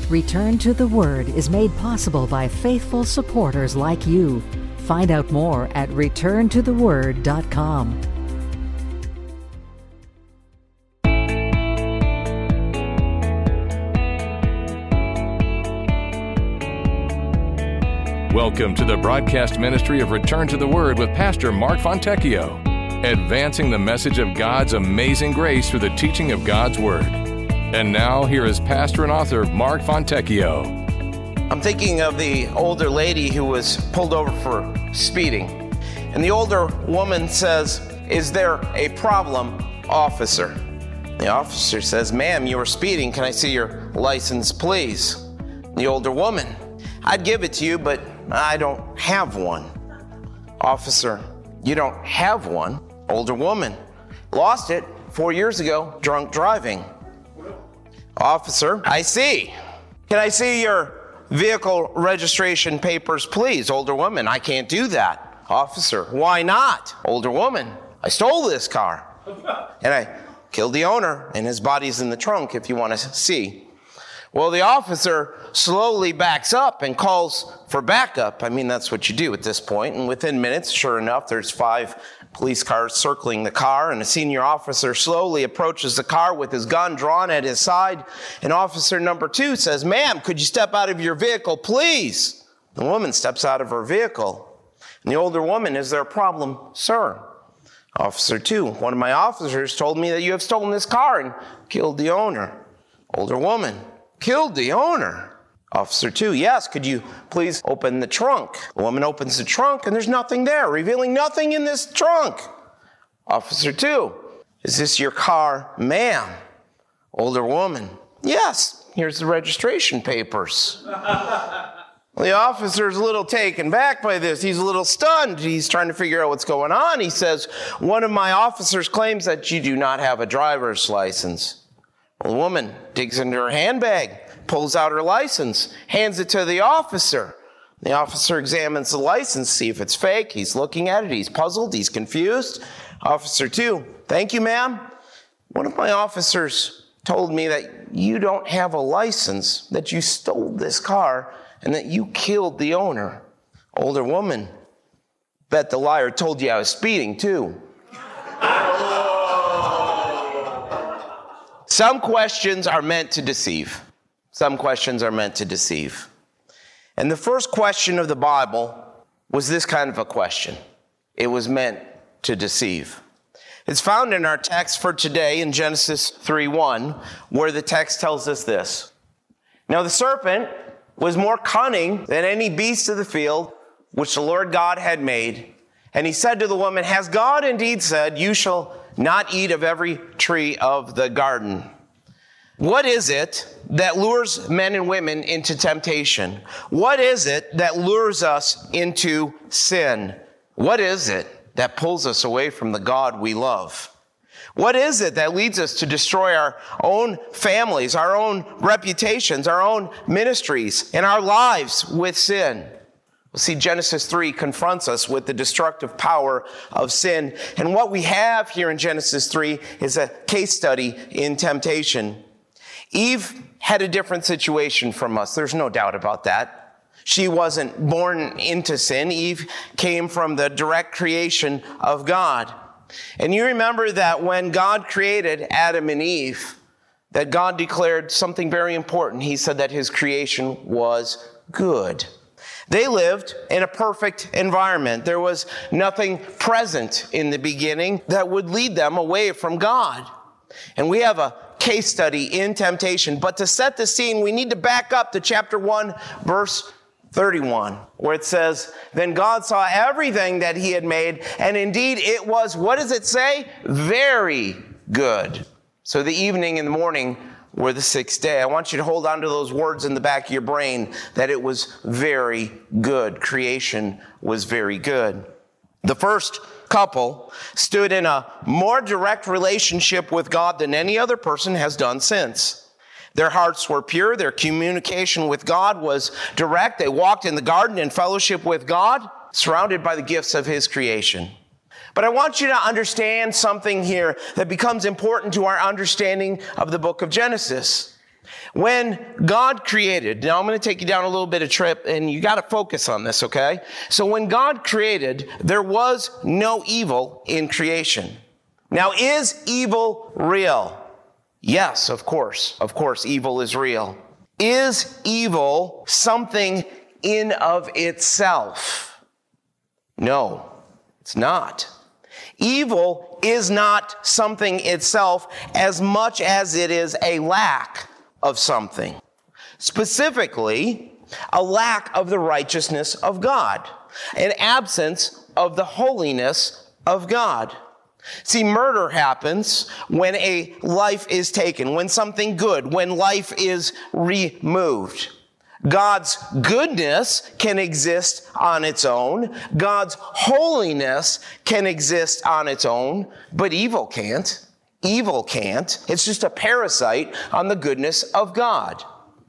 Return to the Word is made possible by faithful supporters like you. Find out more at returntotheword.com. Welcome to the broadcast ministry of Return to the Word with Pastor Mark Fontecchio, advancing the message of God's amazing grace through the teaching of God's Word. And now, here is pastor and author Mark Fontecchio. I'm thinking of the older lady who was pulled over for speeding. And the older woman says, "Is there a problem, officer?" The officer says, "Ma'am, you were speeding. Can I see your license, please?" The older woman, "I'd give it to you, but I don't have one." Officer, "You don't have one?" Older woman, "Lost it 4 years ago, drunk driving." Officer, "I see. Can I see your vehicle registration papers, please?" Older woman, "I can't do that." Officer, "Why not?" Older woman, "I stole this car. And I killed the owner, and his body's in the trunk if you want to see." Well, the officer slowly backs up and calls for backup. I mean, that's what you do at this point. And within minutes, sure enough, there's 5 police cars circling the car, and a senior officer slowly approaches the car with his gun drawn at his side. And officer number 2 says, "Ma'am, could you step out of your vehicle, please?" The woman steps out of her vehicle. And the older woman, "Is there a problem, sir?" Officer 2, "One of my officers told me that you have stolen this car and killed the owner." Older woman, "Killed the owner?" Officer 2, "Yes, could you please open the trunk?" The woman opens the trunk and there's nothing there, revealing nothing in this trunk. Officer 2, "Is this your car, ma'am?" Older woman, "Yes, here's the registration papers." The officer's a little taken back by this. He's a little stunned. He's trying to figure out what's going on. He says, "One of my officers claims that you do not have a driver's license." Well, the woman digs into her handbag, pulls out her license, hands it to the officer. The officer examines the license, see if it's fake. He's looking at it. He's puzzled. He's confused. Officer 2, "Thank you, ma'am. One of my officers told me that you don't have a license, that you stole this car, and that you killed the owner." Older woman, "Bet the liar told you I was speeding, too." Some questions are meant to deceive. Some questions are meant to deceive. And the first question of the Bible was this kind of a question. It was meant to deceive. It's found in our text for today in Genesis 3:1, where the text tells us this. "Now the serpent was more cunning than any beast of the field which the Lord God had made. And he said to the woman, 'Has God indeed said, you shall not eat of every tree of the garden?'" What is it that lures men and women into temptation? What is it that lures us into sin? What is it that pulls us away from the God we love? What is it that leads us to destroy our own families, our own reputations, our own ministries, and our lives with sin? Well, see, Genesis 3 confronts us with the destructive power of sin. And what we have here in Genesis 3 is a case study in temptation. Eve had a different situation from us. There's no doubt about that. She wasn't born into sin. Eve came from the direct creation of God. And you remember that when God created Adam and Eve, that God declared something very important. He said that his creation was good. They lived in a perfect environment. There was nothing present in the beginning that would lead them away from God. And we have a case study in temptation. But to set the scene, we need to back up to chapter 1, verse 31, where it says, "Then God saw everything that he had made, and indeed it was," what does it say? "Very good." So the evening and the morning were the 6th day. I want you to hold on to those words in the back of your brain, that it was very good. Creation was very good. The first couple stood in a more direct relationship with God than any other person has done since. Their hearts were pure. Their communication with God was direct. They walked in the garden in fellowship with God, surrounded by the gifts of his creation. But I want you to understand something here that becomes important to our understanding of the book of Genesis. When God created, now I'm going to take you down a little bit of trip, and you got to focus on this, okay? So when God created, there was no evil in creation. Now, is evil real? Yes, of course. Of course, evil is real. Is evil something in of itself? No, it's not. Evil is not something itself as much as it is a lack of something. Specifically, a lack of the righteousness of God, an absence of the holiness of God. See, murder happens when a life is taken, when something good, when life is removed. God's goodness can exist on its own. God's holiness can exist on its own, but evil can't. Evil can't. It's just a parasite on the goodness of God.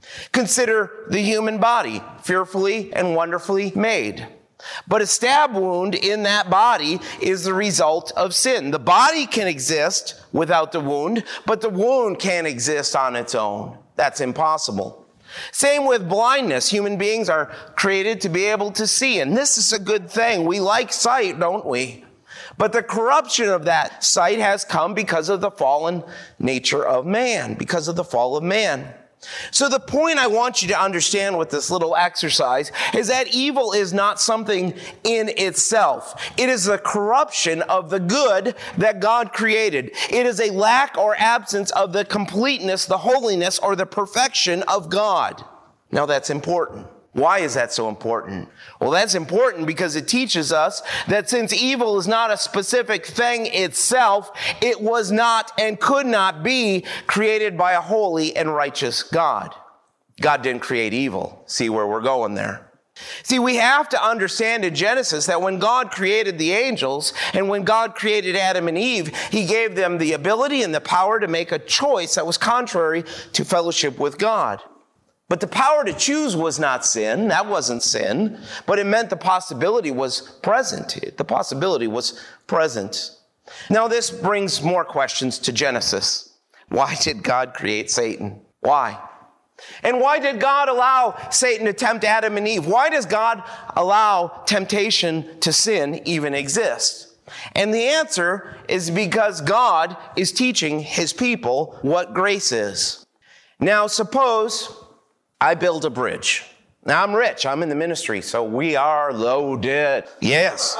Consider the human body, fearfully and wonderfully made. But a stab wound in that body is the result of sin. The body can exist without the wound, but the wound can't exist on its own. That's impossible. Same with blindness. Human beings are created to be able to see, and this is a good thing. We like sight, don't we? But the corruption of that sight has come because of the fallen nature of man, because of the fall of man. So the point I want you to understand with this little exercise is that evil is not something in itself. It is the corruption of the good that God created. It is a lack or absence of the completeness, the holiness, or the perfection of God. Now that's important. Why is that so important? Well, that's important because it teaches us that since evil is not a specific thing itself, it was not and could not be created by a holy and righteous God. God didn't create evil. See where we're going there? See, we have to understand in Genesis that when God created the angels and when God created Adam and Eve, he gave them the ability and the power to make a choice that was contrary to fellowship with God. But the power to choose was not sin. That wasn't sin. But it meant the possibility was present. The possibility was present. Now this brings more questions to Genesis. Why did God create Satan? Why? And why did God allow Satan to tempt Adam and Eve? Why does God allow temptation to sin even exist? And the answer is because God is teaching his people what grace is. Now suppose I build a bridge. Now I'm rich. I'm in the ministry, so we are loaded. Yes.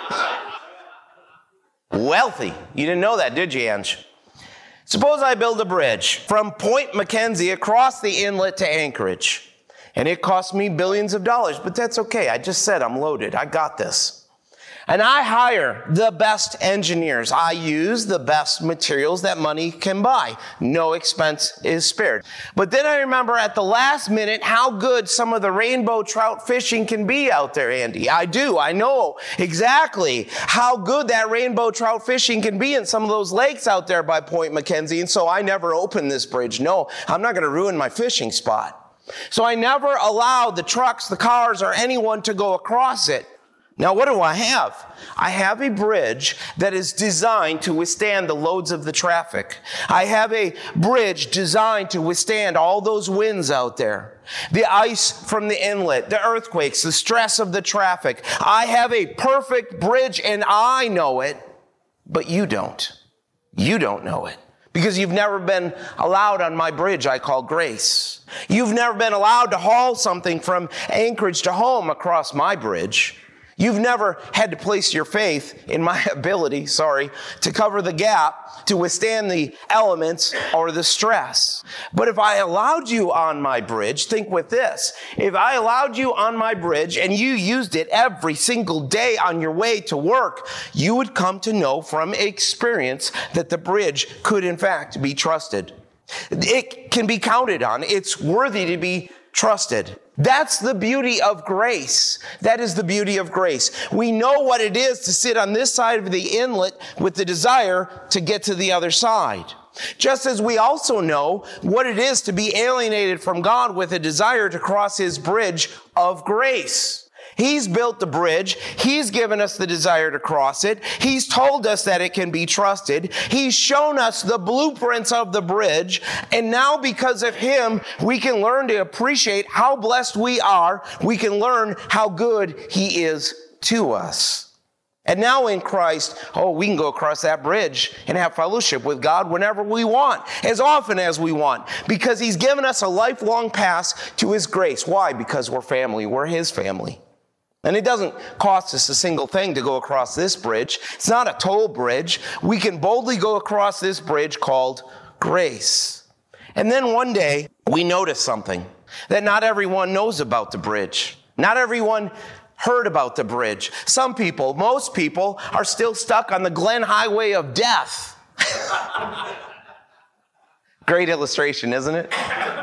Wealthy. You didn't know that, did you, Ange? Suppose I build a bridge from Point Mackenzie across the inlet to Anchorage. And it cost me billions of dollars, but that's okay. I just said I'm loaded. I got this. And I hire the best engineers. I use the best materials that money can buy. No expense is spared. But then I remember at the last minute how good some of the rainbow trout fishing can be out there, Andy. I do. I know exactly how good that rainbow trout fishing can be in some of those lakes out there by Point Mackenzie. And so I never opened this bridge. No, I'm not going to ruin my fishing spot. So I never allowed the trucks, the cars, or anyone to go across it. Now, what do I have? I have a bridge that is designed to withstand the loads of the traffic. I have a bridge designed to withstand all those winds out there. The ice from the inlet, the earthquakes, the stress of the traffic. I have a perfect bridge and I know it, but you don't. You don't know it. Because you've never been allowed on my bridge I call grace. You've never been allowed to haul something from Anchorage to home across my bridge. You've never had to place your faith in my ability, to cover the gap, to withstand the elements or the stress. But if I allowed you on my bridge, think with this. If I allowed you on my bridge and you used it every single day on your way to work, you would come to know from experience that the bridge could in fact be trusted. It can be counted on. It's worthy to be trusted. That's the beauty of grace. That is the beauty of grace. We know what it is to sit on this side of the inlet with the desire to get to the other side. Just as we also know what it is to be alienated from God with a desire to cross his bridge of grace. He's built the bridge. He's given us the desire to cross it. He's told us that it can be trusted. He's shown us the blueprints of the bridge. And now because of him, we can learn to appreciate how blessed we are. We can learn how good he is to us. And now in Christ, we can go across that bridge and have fellowship with God whenever we want, as often as we want, because he's given us a lifelong pass to his grace. Why? Because we're family. We're his family. And it doesn't cost us a single thing to go across this bridge. It's not a toll bridge. We can boldly go across this bridge called grace. And then one day, we notice something, that not everyone knows about the bridge. Not everyone heard about the bridge. Some people, most people, are still stuck on the Glen Highway of death. Great illustration, isn't it?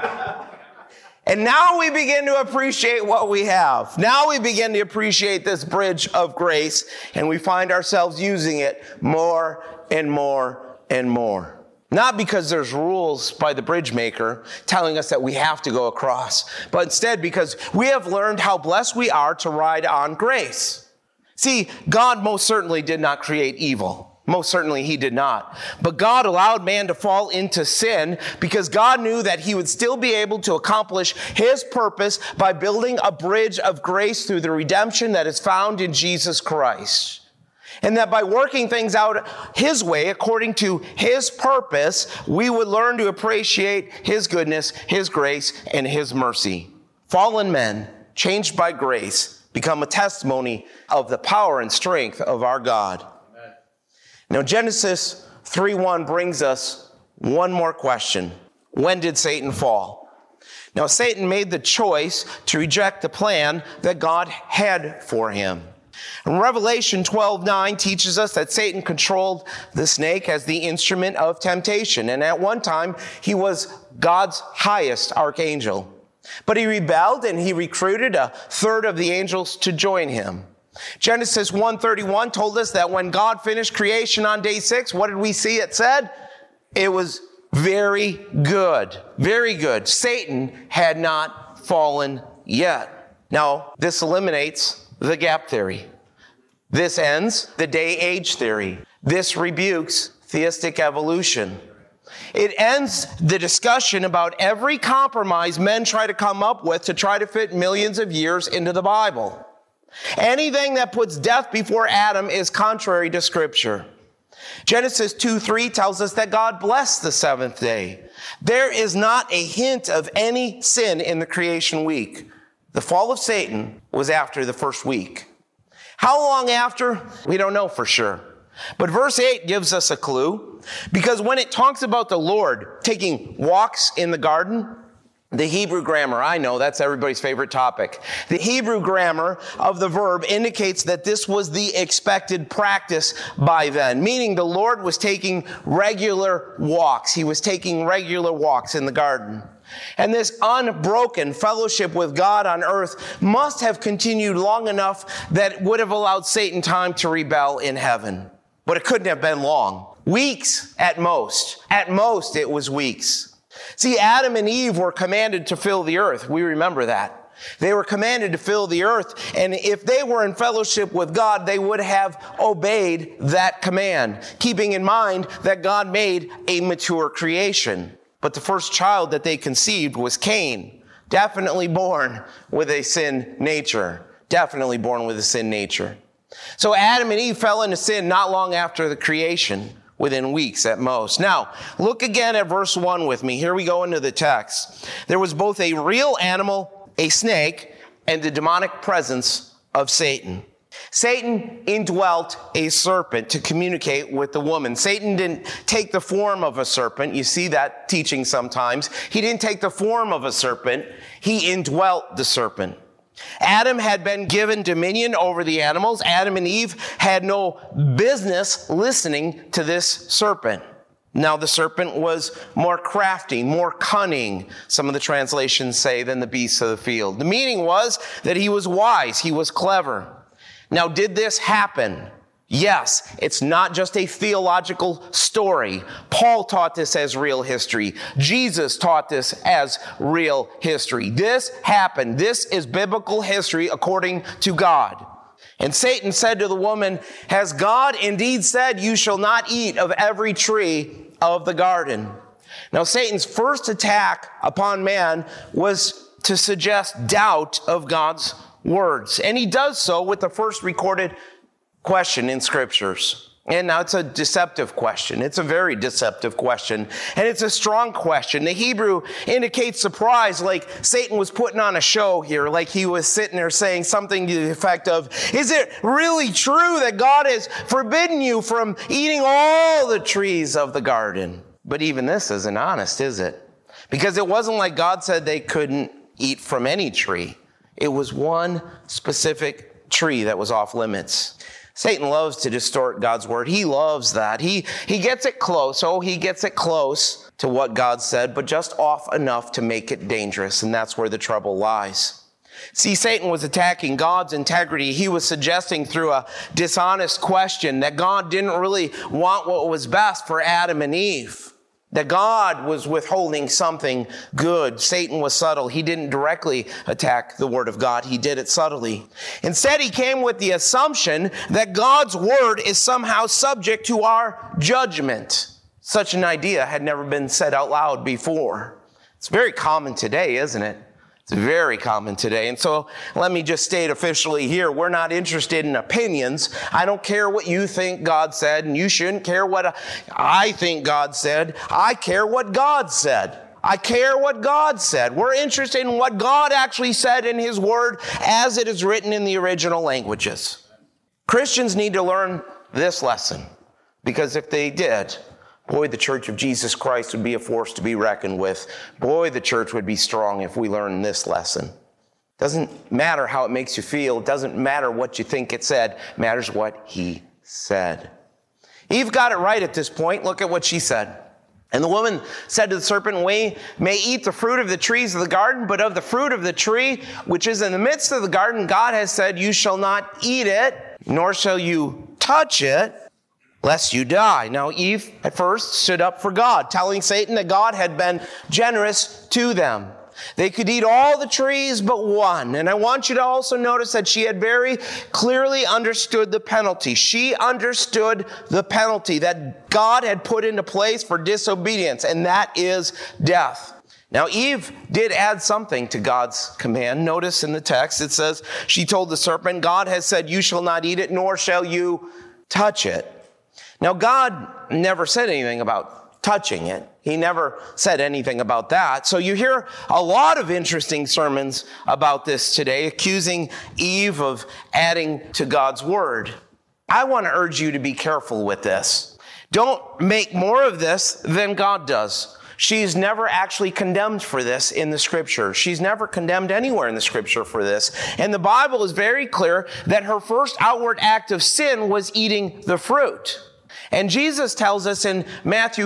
And now we begin to appreciate what we have. Now we begin to appreciate this bridge of grace, and we find ourselves using it more and more and more. Not because there's rules by the bridge maker telling us that we have to go across, but instead because we have learned how blessed we are to ride on grace. See, God most certainly did not create evil. Most certainly he did not. But God allowed man to fall into sin because God knew that he would still be able to accomplish his purpose by building a bridge of grace through the redemption that is found in Jesus Christ. And that by working things out his way, according to his purpose, we would learn to appreciate his goodness, his grace, and his mercy. Fallen men, changed by grace, become a testimony of the power and strength of our God. Amen. Now, Genesis 3:1 brings us one more question. When did Satan fall? Now, Satan made the choice to reject the plan that God had for him. And Revelation 12:9 teaches us that Satan controlled the snake as the instrument of temptation. And at one time, he was God's highest archangel. But he rebelled and he recruited a third of the angels to join him. Genesis 1:31 told us that when God finished creation on day 6, what did we see it said? It was very good. Very good. Satan had not fallen yet. Now, this eliminates the gap theory. This ends the day-age theory. This rebukes theistic evolution. It ends the discussion about every compromise men try to come up with to try to fit millions of years into the Bible. Anything that puts death before Adam is contrary to Scripture. Genesis 2:3 tells us that God blessed the seventh day. There is not a hint of any sin in the creation week. The fall of Satan was after the first week. How long after? We don't know for sure. But verse 8 gives us a clue, because when it talks about the Lord taking walks in the garden, the Hebrew grammar, I know that's everybody's favorite topic. The Hebrew grammar of the verb indicates that this was the expected practice by then, meaning the Lord was taking regular walks. He was taking regular walks in the garden. And this unbroken fellowship with God on earth must have continued long enough that would have allowed Satan time to rebel in heaven. But it couldn't have been long. Weeks at most. At most, it was weeks. See, Adam and Eve were commanded to fill the earth. We remember that. They were commanded to fill the earth, and if they were in fellowship with God, they would have obeyed that command, keeping in mind that God made a mature creation. But the first child that they conceived was Cain, definitely born with a sin nature. Definitely born with a sin nature. So Adam and Eve fell into sin not long after the creation, within weeks at most. Now, look again at verse 1 with me. Here we go into the text. There was both a real animal, a snake, and the demonic presence of Satan. Satan indwelt a serpent to communicate with the woman. Satan didn't take the form of a serpent. You see that teaching sometimes. He didn't take the form of a serpent. He indwelt the serpent. Adam had been given dominion over the animals. Adam and Eve had no business listening to this serpent. Now the serpent was more crafty, more cunning, some of the translations say, than the beasts of the field. The meaning was that he was wise, he was clever. Now, did this happen? Yes, it's not just a theological story. Paul taught this as real history. Jesus taught this as real history. This happened. This is biblical history according to God. And Satan said to the woman, "Has God indeed said, you shall not eat of every tree of the garden?" Now, Satan's first attack upon man was to suggest doubt of God's words. And he does so with the first recorded question in scriptures. And now it's a deceptive question. It's a very deceptive question. And it's a strong question. The Hebrew indicates surprise, like Satan was putting on a show here, like he was sitting there saying something to the effect of, is it really true that God has forbidden you from eating all the trees of the garden? But even this isn't honest, is it? Because it wasn't like God said they couldn't eat from any tree. It was one specific tree that was off limits. Satan loves to distort God's word. He loves that. He gets it close. Oh, he gets it close to what God said, but just off enough to make it dangerous. And that's where the trouble lies. See, Satan was attacking God's integrity. He was suggesting through a dishonest question that God didn't really want what was best for Adam and Eve. That God was withholding something good. Satan was subtle. He didn't directly attack the word of God. He did it subtly. Instead, he came with the assumption that God's word is somehow subject to our judgment. Such an idea had never been said out loud before. It's very common today, isn't it? It's very common today. And so let me just state officially here, we're not interested in opinions. I don't care what you think God said, and you shouldn't care what I think God said. I care what God said. I care what God said. We're interested in what God actually said in his word as it is written in the original languages. Christians need to learn this lesson, because if they did, boy, the Church of Jesus Christ would be a force to be reckoned with. Boy, the church would be strong if we learned this lesson. Doesn't matter how it makes you feel. It doesn't matter what you think it said. It matters what he said. Eve got it right at this point. Look at what she said. And the woman said to the serpent, "We may eat the fruit of the trees of the garden, but of the fruit of the tree which is in the midst of the garden, God has said, you shall not eat it, nor shall you touch it, lest you die." Now, Eve at first stood up for God, telling Satan that God had been generous to them. They could eat all the trees but one. And I want you to also notice that she had very clearly understood the penalty. She understood the penalty that God had put into place for disobedience, and that is death. Now, Eve did add something to God's command. Notice in the text, it says, she told the serpent, God has said, you shall not eat it, nor shall you touch it. Now, God never said anything about touching it. He never said anything about that. So you hear a lot of interesting sermons about this today, accusing Eve of adding to God's word. I want to urge you to be careful with this. Don't make more of this than God does. She's never actually condemned for this in the scripture. She's never condemned anywhere in the scripture for this. And the Bible is very clear that her first outward act of sin was eating the fruit. And Jesus tells us in Matthew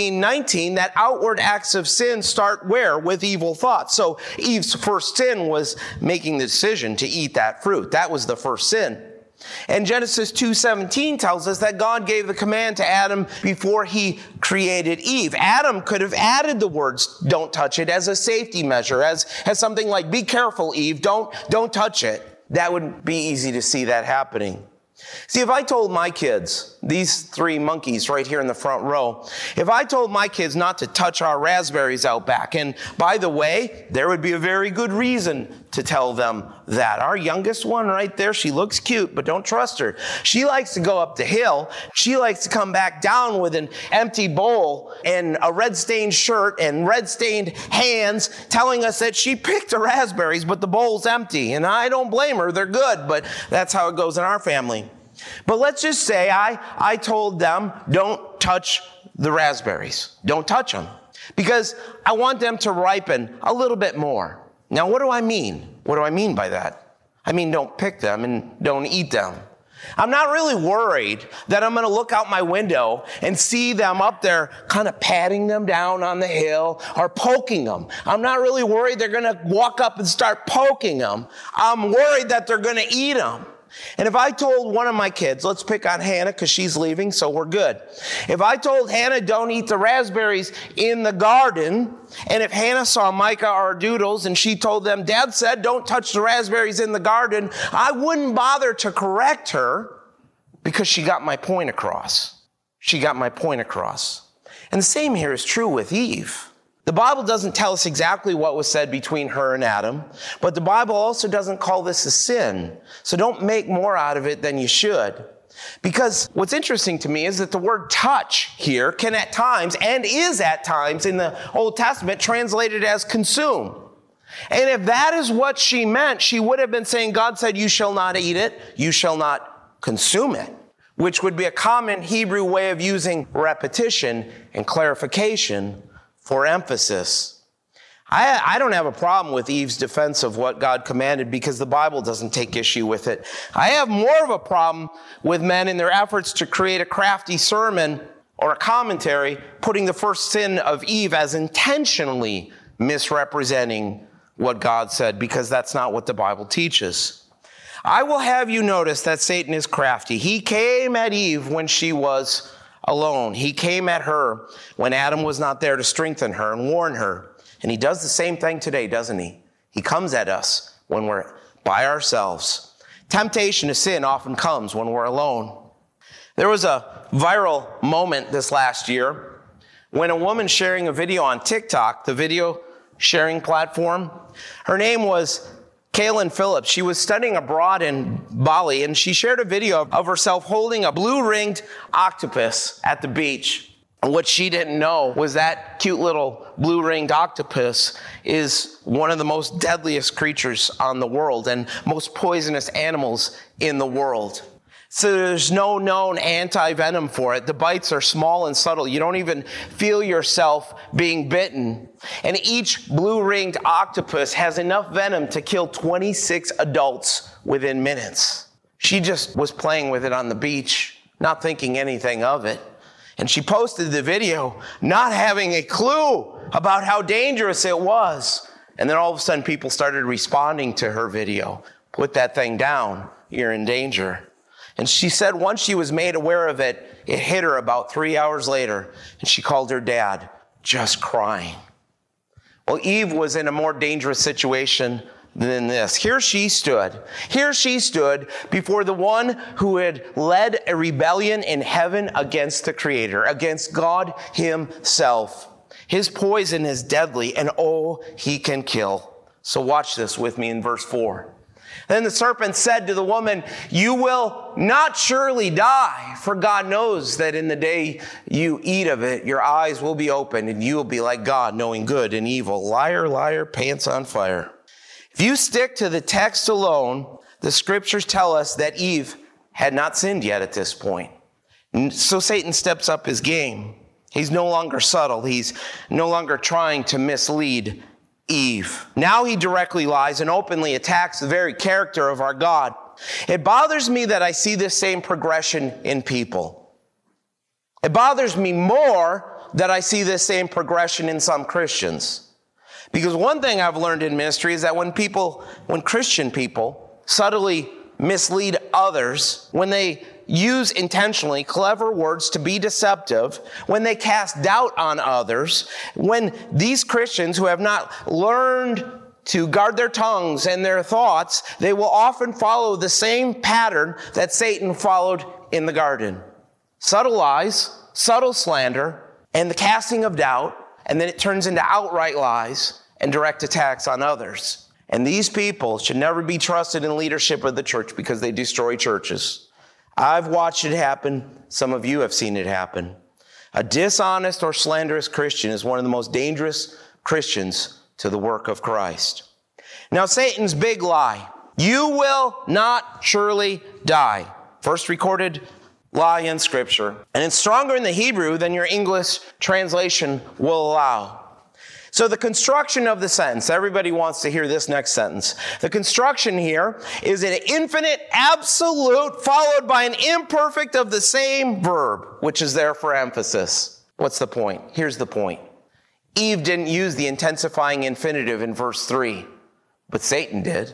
15:19 that outward acts of sin start where? With evil thoughts. So Eve's first sin was making the decision to eat that fruit. That was the first sin. And Genesis 2:17 tells us that God gave the command to Adam before he created Eve. Adam could have added the words, don't touch it, as a safety measure, as something like, be careful, Eve, don't touch it. That would be easy to see that happening. See, if I told my kids, these three monkeys right here in the front row, if I told my kids not to touch our raspberries out back, and by the way, there would be a very good reason to tell them that. Our youngest one right there, she looks cute, but don't trust her. She likes to go up the hill. She likes to come back down with an empty bowl and a red-stained shirt and red-stained hands, telling us that she picked the raspberries, but the bowl's empty. And I don't blame her. They're good, but that's how it goes in our family. But let's just say I told them, don't touch the raspberries. Don't touch them. Because I want them to ripen a little bit more. Now, what do I mean? What do I mean by that? I mean, don't pick them and don't eat them. I'm not really worried that I'm going to look out my window and see them up there kind of patting them down on the hill or poking them. I'm not really worried they're going to walk up and start poking them. I'm worried that they're going to eat them. And if I told one of my kids, let's pick on Hannah because she's leaving, so we're good. If I told Hannah, don't eat the raspberries in the garden, and if Hannah saw Micah or Doodles and she told them, Dad said don't touch the raspberries in the garden, I wouldn't bother to correct her because she got my point across. She got my point across. And the same here is true with Eve. The Bible doesn't tell us exactly what was said between her and Adam, but the Bible also doesn't call this a sin. So don't make more out of it than you should. Because what's interesting to me is that the word touch here can at times, and is at times in the Old Testament, translated as consume. And if that is what she meant, she would have been saying, God said, you shall not eat it, you shall not consume it, which would be a common Hebrew way of using repetition and clarification for emphasis. I don't have a problem with Eve's defense of what God commanded because the Bible doesn't take issue with it. I have more of a problem with men in their efforts to create a crafty sermon or a commentary, putting the first sin of Eve as intentionally misrepresenting what God said, because that's not what the Bible teaches. I will have you notice that Satan is crafty. He came at Eve when she was alone. He came at her when Adam was not there to strengthen her and warn her. And he does the same thing today, doesn't he? He comes at us when we're by ourselves. Temptation to sin often comes when we're alone. There was a viral moment this last year when a woman sharing a video on TikTok, the video sharing platform, her name was Kaylin Phillips. She was studying abroad in Bali, and she shared a video of herself holding a blue-ringed octopus at the beach. And what she didn't know was that cute little blue-ringed octopus is one of the most deadliest creatures on the world and most poisonous animals in the world. So there's no known anti-venom for it. The bites are small and subtle. You don't even feel yourself being bitten. And each blue-ringed octopus has enough venom to kill 26 adults within minutes. She just was playing with it on the beach, not thinking anything of it. And she posted the video, not having a clue about how dangerous it was. And then all of a sudden people started responding to her video. Put that thing down. You're in danger. And she said once she was made aware of it, it hit her about 3 hours later, and she called her dad, just crying. Well, Eve was in a more dangerous situation than this. Here she stood before the one who had led a rebellion in heaven against the Creator, against God himself. His poison is deadly, and oh, he can kill. So watch this with me in verse 4. Then the serpent said to the woman, you will not surely die, for God knows that in the day you eat of it, your eyes will be opened and you will be like God, knowing good and evil. Liar, liar, pants on fire. If you stick to the text alone, the scriptures tell us that Eve had not sinned yet at this point. So Satan steps up his game. He's no longer subtle. He's no longer trying to mislead Eve. Now he directly lies and openly attacks the very character of our God. It bothers me that I see this same progression in people. It bothers me more that I see this same progression in some Christians. Because one thing I've learned in ministry is that when Christian people subtly mislead others, when they use intentionally clever words to be deceptive, when they cast doubt on others, when these Christians who have not learned to guard their tongues and their thoughts, they will often follow the same pattern that Satan followed in the garden. Subtle lies, subtle slander, and the casting of doubt, and then it turns into outright lies and direct attacks on others. And these people should never be trusted in leadership of the church because they destroy churches. I've watched it happen. Some of you have seen it happen. A dishonest or slanderous Christian is one of the most dangerous Christians to the work of Christ. Now, Satan's big lie. You will not surely die. First recorded lie in Scripture. And it's stronger in the Hebrew than your English translation will allow. So the construction of the sentence, everybody wants to hear this next sentence. The construction here is an infinite absolute followed by an imperfect of the same verb, which is there for emphasis. What's the point? Here's the point. Eve didn't use the intensifying infinitive in verse 3, but Satan did.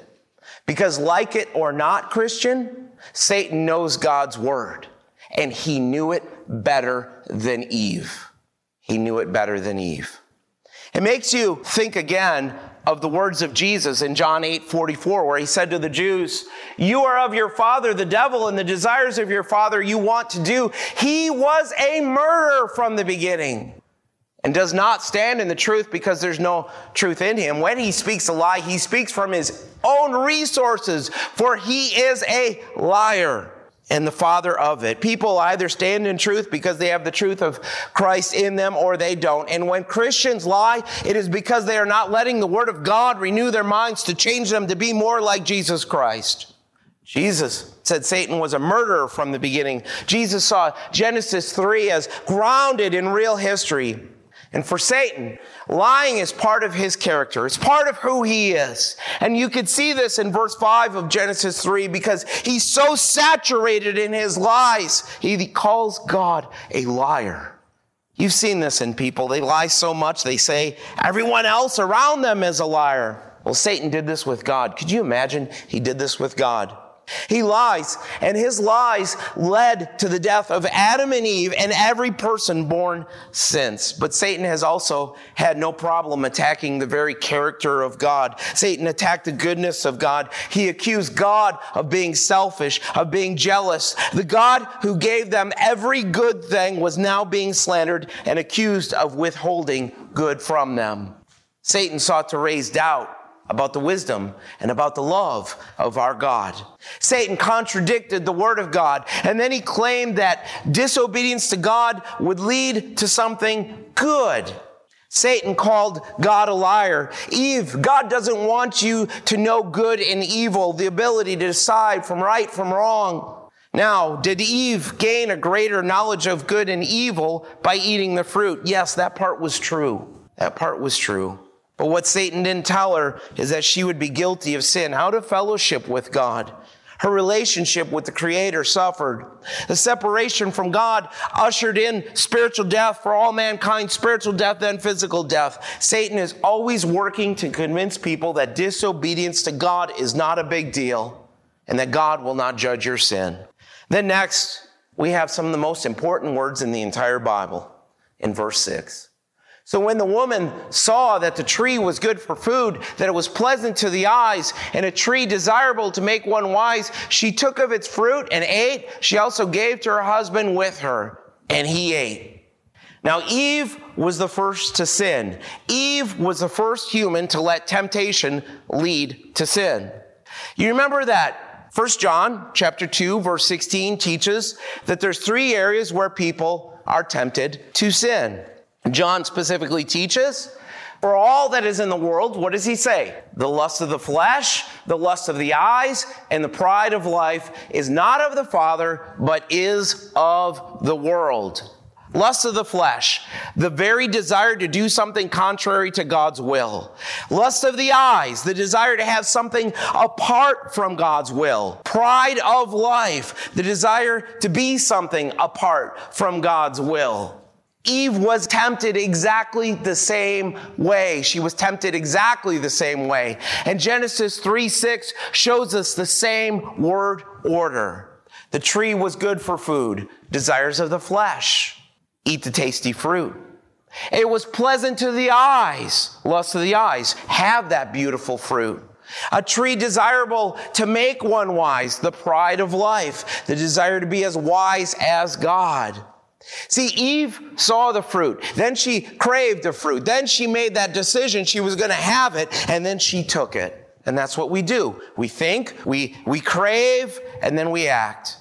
Because like it or not, Christian, Satan knows God's word, and he knew it better than Eve. He knew it better than Eve. It makes you think again of the words of Jesus in John 8:44, where he said to the Jews, "You are of your father, the devil, and the desires of your father you want to do. He was a murderer from the beginning and does not stand in the truth because there's no truth in him. When he speaks a lie, he speaks from his own resources, for he is a liar and the father of it." People either stand in truth because they have the truth of Christ in them, or they don't. And when Christians lie, it is because they are not letting the word of God renew their minds to change them to be more like Jesus Christ. Jesus said Satan was a murderer from the beginning. Jesus saw Genesis 3 as grounded in real history. And for Satan, lying is part of his character. It's part of who he is. And you could see this in verse 5 of Genesis 3 because he's so saturated in his lies. He calls God a liar. You've seen this in people. They lie so much, they say everyone else around them is a liar. Well, Satan did this with God. Could you imagine he did this with God? He lies, and his lies led to the death of Adam and Eve and every person born since. But Satan has also had no problem attacking the very character of God. Satan attacked the goodness of God. He accused God of being selfish, of being jealous. The God who gave them every good thing was now being slandered and accused of withholding good from them. Satan sought to raise doubt about the wisdom and about the love of our God. Satan contradicted the word of God, and then he claimed that disobedience to God would lead to something good. Satan called God a liar. Eve, God doesn't want you to know good and evil, the ability to decide from right from wrong. Now, did Eve gain a greater knowledge of good and evil by eating the fruit? Yes, that part was true. That part was true. But what Satan didn't tell her is that she would be guilty of sin, out of fellowship with God. Her relationship with the Creator suffered. The separation from God ushered in spiritual death for all mankind, spiritual death, then physical death. Satan is always working to convince people that disobedience to God is not a big deal and that God will not judge your sin. Then next, we have some of the most important words in the entire Bible in verse 6. So when the woman saw that the tree was good for food, that it was pleasant to the eyes, and a tree desirable to make one wise, she took of its fruit and ate. She also gave to her husband with her, and he ate. Now Eve was the first to sin. Eve was the first human to let temptation lead to sin. You remember that 1 John chapter 2, verse 16 teaches that there's 3 areas where people are tempted to sin. John specifically teaches, for all that is in the world, what does he say? The lust of the flesh, the lust of the eyes, and the pride of life is not of the Father, but is of the world. Lust of the flesh, the very desire to do something contrary to God's will. Lust of the eyes, the desire to have something apart from God's will. Pride of life, the desire to be something apart from God's will. Eve was tempted exactly the same way. She was tempted exactly the same way. And Genesis 3:6 shows us the same word order. The tree was good for food, desires of the flesh. Eat the tasty fruit. It was pleasant to the eyes, lust of the eyes. Have that beautiful fruit. A tree desirable to make one wise, the pride of life, the desire to be as wise as God. See, Eve saw the fruit, then she craved the fruit, then she made that decision she was going to have it, and then she took it. And that's what we do. We think, we crave, and then we act.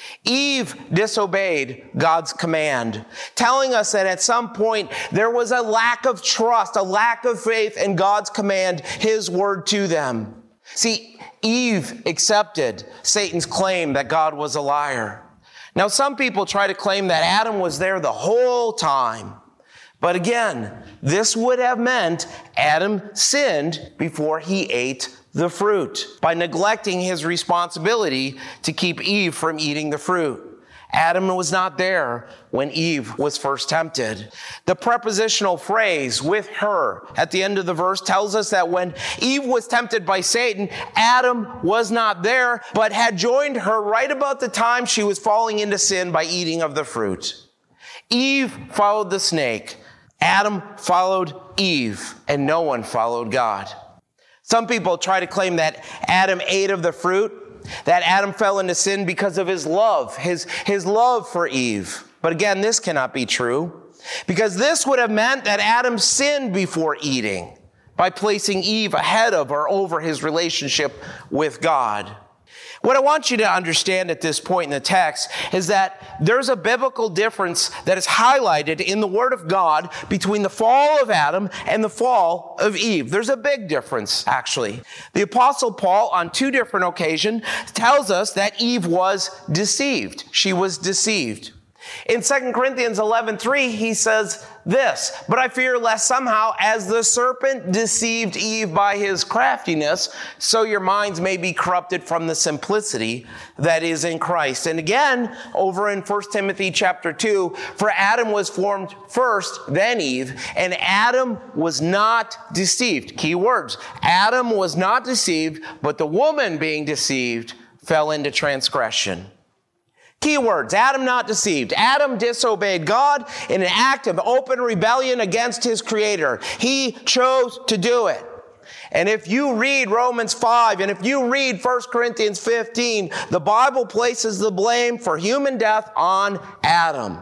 Eve disobeyed God's command, telling us that at some point there was a lack of trust, a lack of faith in God's command, His word to them. See, Eve accepted Satan's claim that God was a liar. Now, some people try to claim that Adam was there the whole time. But again, this would have meant Adam sinned before he ate the fruit by neglecting his responsibility to keep Eve from eating the fruit. Adam was not there when Eve was first tempted. The prepositional phrase, with her, at the end of the verse tells us that when Eve was tempted by Satan, Adam was not there, but had joined her right about the time she was falling into sin by eating of the fruit. Eve followed the snake. Adam followed Eve, and no one followed God. Some people try to claim that Adam ate of the fruit, that Adam fell into sin because of his love for Eve. But again, this cannot be true, because this would have meant that Adam sinned before eating by placing Eve ahead of or over his relationship with God. What I want you to understand at this point in the text is that there's a biblical difference that is highlighted in the Word of God between the fall of Adam and the fall of Eve. There's a big difference, actually. The Apostle Paul, on 2 different occasions, tells us that Eve was deceived. She was deceived. In 2 Corinthians 11:3, he says this, "But I fear lest somehow, as the serpent deceived Eve by his craftiness, so your minds may be corrupted from the simplicity that is in Christ." And again, over in 1 Timothy chapter 2, "For Adam was formed first, then Eve, and Adam was not deceived." Key words. Adam was not deceived, but the woman being deceived fell into transgression. Key words, Adam not deceived. Adam disobeyed God in an act of open rebellion against his Creator. He chose to do it. And if you read Romans 5 and if you read 1 Corinthians 15, the Bible places the blame for human death on Adam.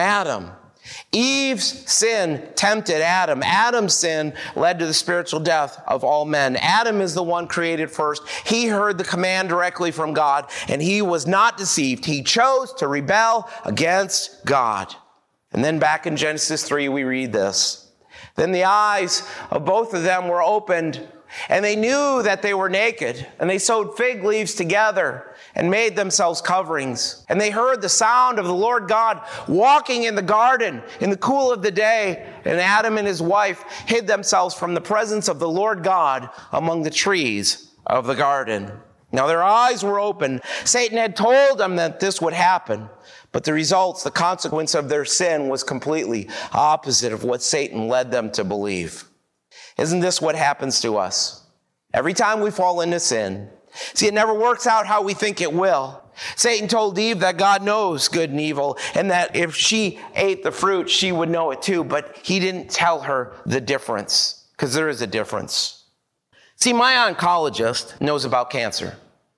Eve's sin tempted Adam. Adam's sin led to the spiritual death of all men. Adam is the one created first. He heard the command directly from God, and he was not deceived. He chose to rebel against God. And then back in Genesis 3, we read this. "Then the eyes of both of them were opened, and they knew that they were naked, and they sewed fig leaves together and made themselves coverings. And they heard the sound of the Lord God walking in the garden in the cool of the day. And Adam and his wife hid themselves from the presence of the Lord God among the trees of the garden." Now their eyes were open. Satan had told them that this would happen. But the results, the consequence of their sin was completely opposite of what Satan led them to believe. Isn't this what happens to us? Every time we fall into sin, see, it never works out how we think it will. Satan told Eve that God knows good and evil, and that if she ate the fruit, she would know it too. But he didn't tell her the difference, because there is a difference. See, my oncologist knows about cancer.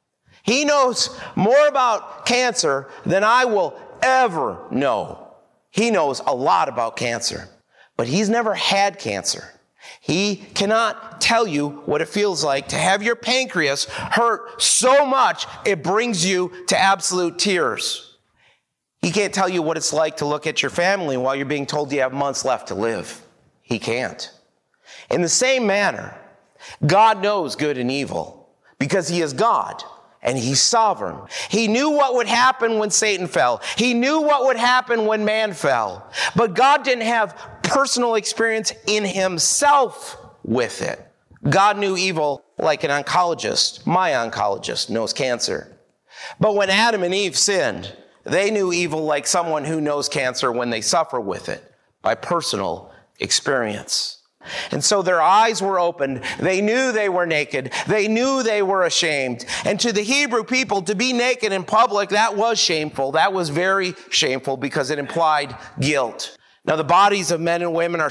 He knows more about cancer than I will ever know. He knows a lot about cancer, but he's never had cancer. He cannot tell you what it feels like to have your pancreas hurt so much it brings you to absolute tears. He can't tell you what it's like to look at your family while you're being told you have months left to live. He can't. In the same manner, God knows good and evil because he is God and he's sovereign. He knew what would happen when Satan fell. He knew what would happen when man fell. But God didn't have personal experience in himself with it. God knew evil like an oncologist. My oncologist knows cancer. But when Adam and Eve sinned, they knew evil like someone who knows cancer when they suffer with it by personal experience. And so their eyes were opened. They knew they were naked. They knew they were ashamed. And to the Hebrew people, to be naked in public, that was shameful. That was very shameful because it implied guilt. Now, the bodies of men and women are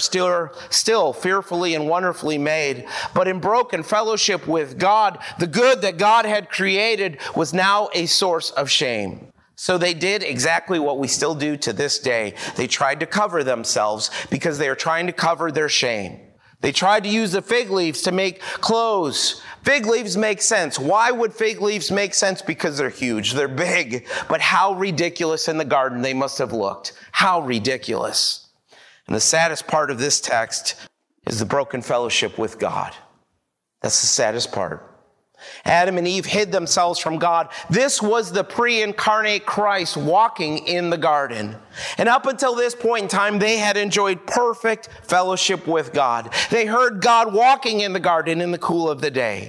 still fearfully and wonderfully made, but in broken fellowship with God, the good that God had created was now a source of shame. So they did exactly what we still do to this day. They tried to cover themselves because they are trying to cover their shame. They tried to use the fig leaves to make clothes. Fig leaves make sense. Why would fig leaves make sense? Because they're huge, they're big. But how ridiculous in the garden they must have looked. How ridiculous. And the saddest part of this text is the broken fellowship with God. That's the saddest part. Adam and Eve hid themselves from God. This was the pre-incarnate Christ walking in the garden. And up until this point in time, they had enjoyed perfect fellowship with God. They heard God walking in the garden in the cool of the day.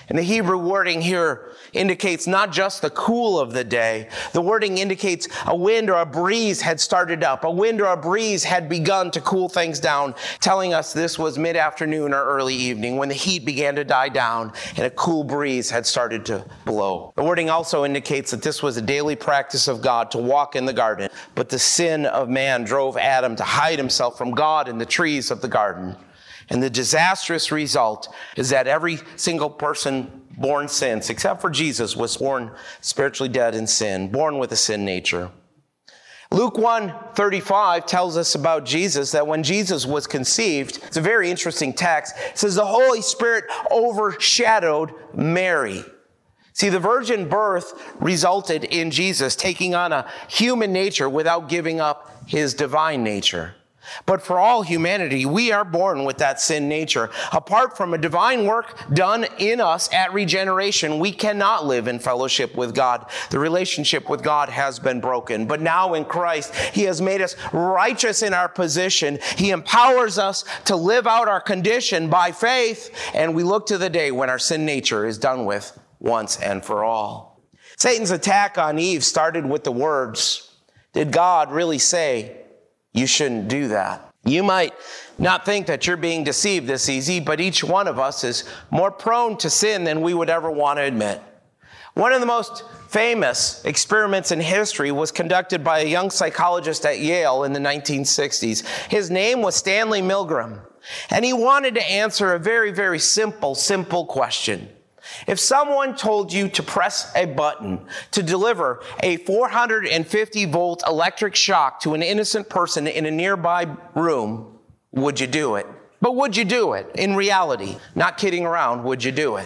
And the Hebrew wording here indicates not just the cool of the day. The wording indicates a wind or a breeze had started up. A wind or a breeze had begun to cool things down, telling us this was mid-afternoon or early evening when the heat began to die down and a cool breeze had started to blow. The wording also indicates that this was a daily practice of God to walk in the garden, but the sin of man drove Adam to hide himself from God in the trees of the garden. And the disastrous result is that every single person born since, except for Jesus, was born spiritually dead in sin, born with a sin nature. Luke 1:35 tells us about Jesus, that when Jesus was conceived, it's a very interesting text. It says the Holy Spirit overshadowed Mary. See, the virgin birth resulted in Jesus taking on a human nature without giving up his divine nature. But for all humanity, we are born with that sin nature. Apart from a divine work done in us at regeneration, we cannot live in fellowship with God. The relationship with God has been broken. But now in Christ, he has made us righteous in our position. He empowers us to live out our condition by faith, and we look to the day when our sin nature is done with once and for all. Satan's attack on Eve started with the words, "Did God really say you shouldn't do that?" You might not think that you're being deceived this easy, but each one of us is more prone to sin than we would ever want to admit. One of the most famous experiments in history was conducted by a young psychologist at Yale in the 1960s. His name was Stanley Milgram, and he wanted to answer a very, very simple question. If someone told you to press a button to deliver a 450-volt electric shock to an innocent person in a nearby room, would you do it? But would you do it in reality? Not kidding around, would you do it?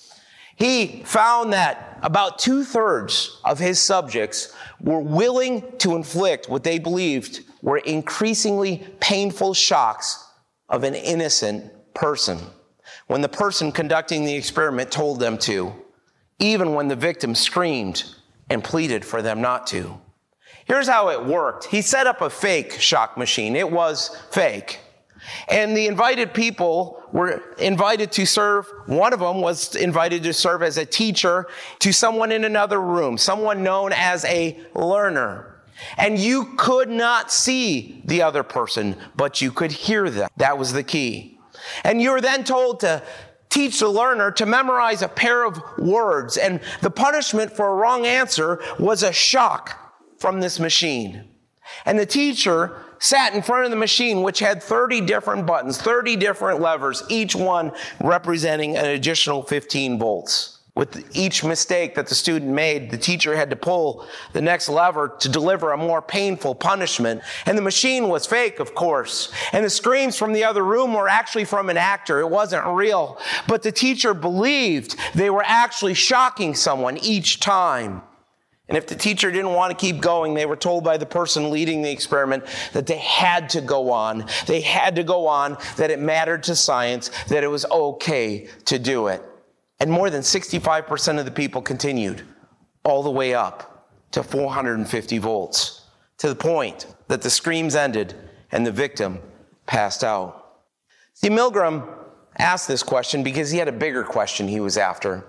He found that about 2/3 of his subjects were willing to inflict what they believed were increasingly painful shocks of an innocent person, when the person conducting the experiment told them to, even when the victim screamed and pleaded for them not to. Here's how it worked. He set up a fake shock machine. It was fake. And the invited people were invited to serve. One of them was invited to serve as a teacher to someone in another room, someone known as a learner. And you could not see the other person, but you could hear them. That was the key. And you were then told to teach the learner to memorize a pair of words. And the punishment for a wrong answer was a shock from this machine. And the teacher sat in front of the machine, which had 30 different buttons, 30 different levers, each one representing an additional 15 volts. With each mistake that the student made, the teacher had to pull the next lever to deliver a more painful punishment. And the machine was fake, of course. And the screams from the other room were actually from an actor. It wasn't real. But the teacher believed they were actually shocking someone each time. And if the teacher didn't want to keep going, they were told by the person leading the experiment that they had to go on. They had to go on, that it mattered to science, that it was okay to do it. And more than 65% of the people continued all the way up to 450 volts, to the point that the screams ended and the victim passed out. See, Milgram asked this question because he had a bigger question he was after.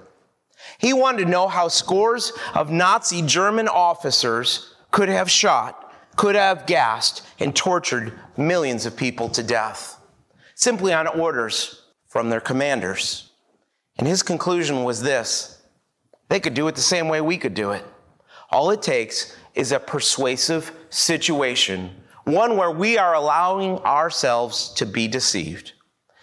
He wanted to know how scores of Nazi German officers could have shot, could have gassed, and tortured millions of people to death, simply on orders from their commanders. And his conclusion was this: they could do it the same way we could do it. All it takes is a persuasive situation, one where we are allowing ourselves to be deceived.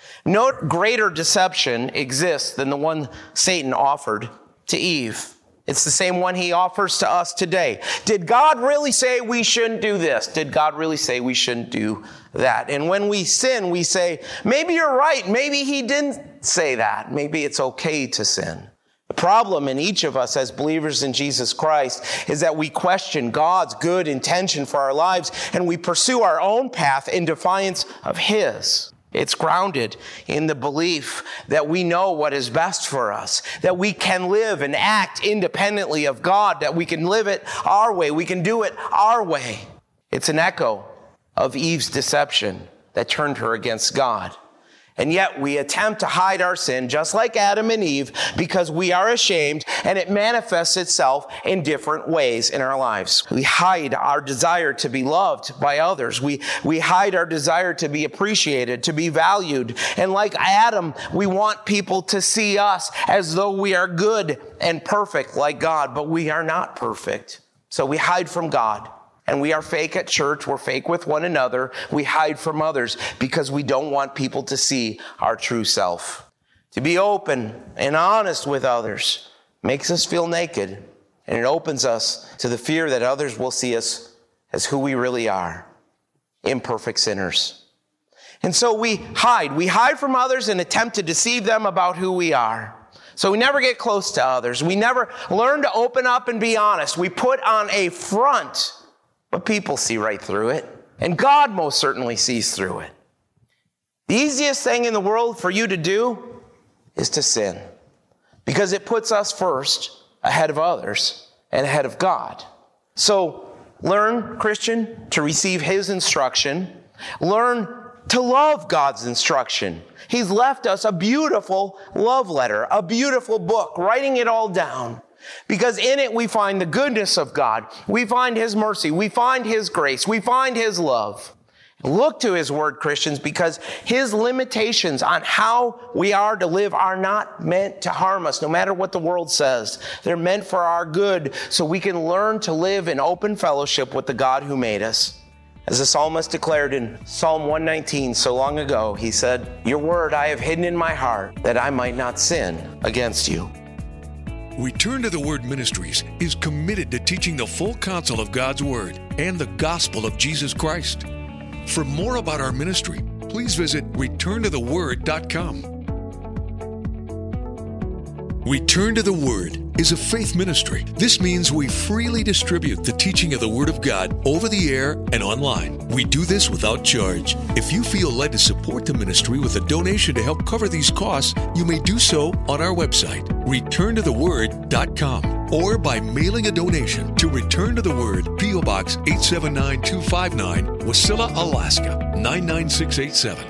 No greater deception exists than the one Satan offered to Eve. It's the same one he offers to us today. Did God really say we shouldn't do this? Did God really say we shouldn't do that? And when we sin, we say, maybe you're right. Maybe he didn't say that. Maybe it's okay to sin. The problem in each of us as believers in Jesus Christ is that we question God's good intention for our lives and we pursue our own path in defiance of his. It's grounded in the belief that we know what is best for us, that we can live and act independently of God, that we can live it our way, we can do it our way. It's an echo of Eve's deception that turned her against God. And yet we attempt to hide our sin just like Adam and Eve because we are ashamed, and it manifests itself in different ways in our lives. We hide our desire to be loved by others. We hide our desire to be appreciated, to be valued. And like Adam, we want people to see us as though we are good and perfect like God, but we are not perfect. So we hide from God. And we are fake at church. We're fake with one another. We hide from others because we don't want people to see our true self. To be open and honest with others makes us feel naked, and it opens us to the fear that others will see us as who we really are, imperfect sinners. And so we hide. We hide from others and attempt to deceive them about who we are. So we never get close to others. We never learn to open up and be honest. We put on a front, but people see right through it. And God most certainly sees through it. The easiest thing in the world for you to do is to sin, because it puts us first ahead of others and ahead of God. So learn, Christian, to receive His instruction. Learn to love God's instruction. He's left us a beautiful love letter, a beautiful book, writing it all down. Because in it we find the goodness of God. We find His mercy. We find His grace. We find His love. Look to His word, Christians, because His limitations on how we are to live are not meant to harm us, no matter what the world says. They're meant for our good, so we can learn to live in open fellowship with the God who made us. As the psalmist declared in Psalm 119 so long ago, he said, "Your word I have hidden in my heart, that I might not sin against you." Return to the Word Ministries is committed to teaching the full counsel of God's Word and the gospel of Jesus Christ. For more about our ministry, please visit returntotheword.com. Return to the Word is a faith ministry. This means we freely distribute the teaching of the Word of God over the air and online. We do this without charge. If you feel led to support the ministry with a donation to help cover these costs, you may do so on our website, returntotheword.com, or by mailing a donation to Return to the Word, P.O. Box 879259, Wasilla, Alaska, 99687.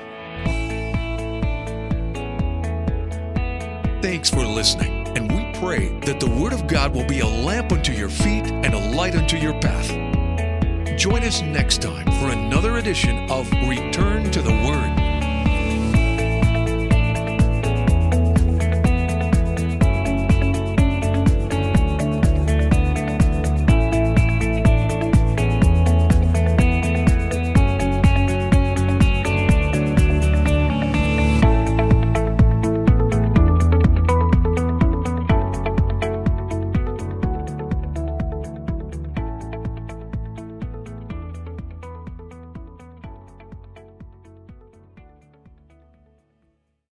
Thanks for listening, and we pray that the Word of God will be a lamp unto your feet and a light unto your path. Join us next time for another edition of Return to the Word.